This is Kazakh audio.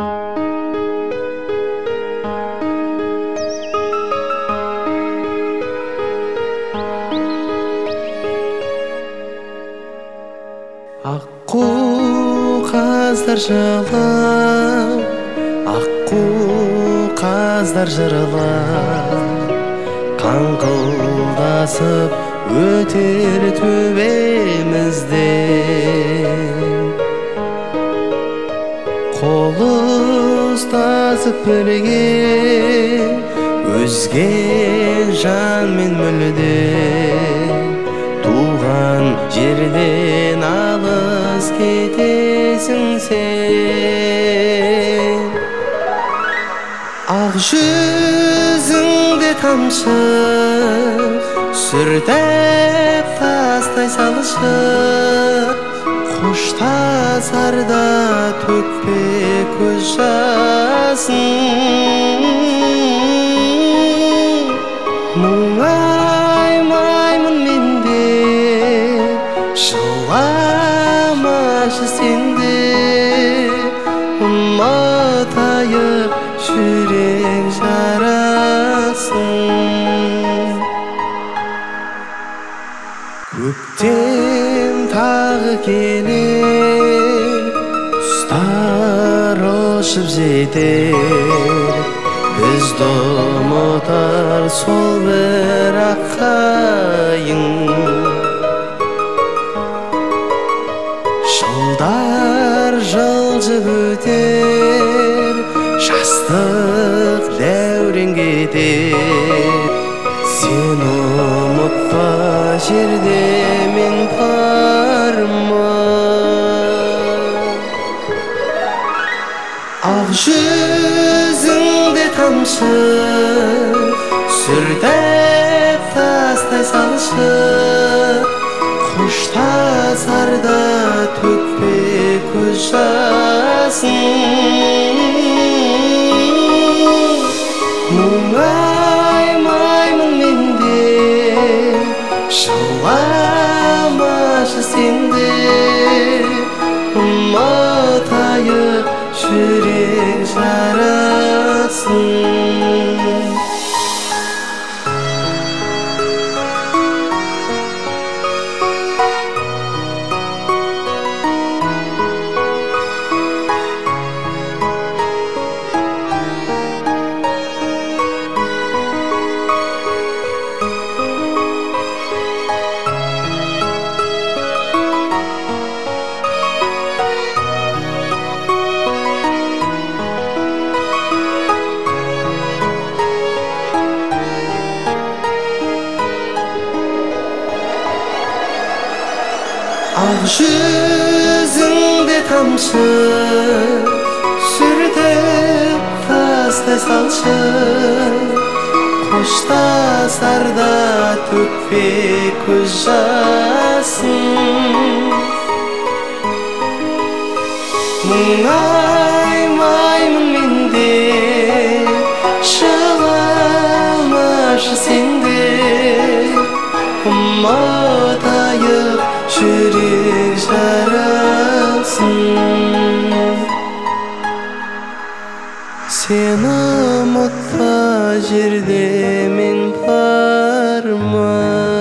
Аққу қаздар жылап, аққу қаздар жырлап, қаңқылдасып өтер төбемізден. Қол ұстасып бірге өзге жанмен мүлде, туған жерден алыс кетесің сен. Ақ жүзіңде тамшы сүртіп тастай салшы, қоштасарда төкпе көз жасын. Мұңаймаймын менде, жыламашы сенде, ұмытайық жүрек жарасын. Көктем тағы келер, құстар ұшып жетер, бізді ұмытар сол бір ақ қайың. Жылдар жылжып өтер, жастық дәурен кетер, сен ұмытпа жерде мен бармын. Ақ жүзіңде тамшы сүртіп тастай салшы, қоштасарда төкпе көз жасын. Мұңаймаймын менде, жыламашы сенде, ұмытайық жүрек жарасын. Ақ жүзіңде тамшы сүртіп тастай салшы, қоштасарда төкпе көз жасын. Мұңаймаймын менде, жыламашы сенде, ұмытайық жүрек жарасын. Сен ұмытпа жерде мен бармын.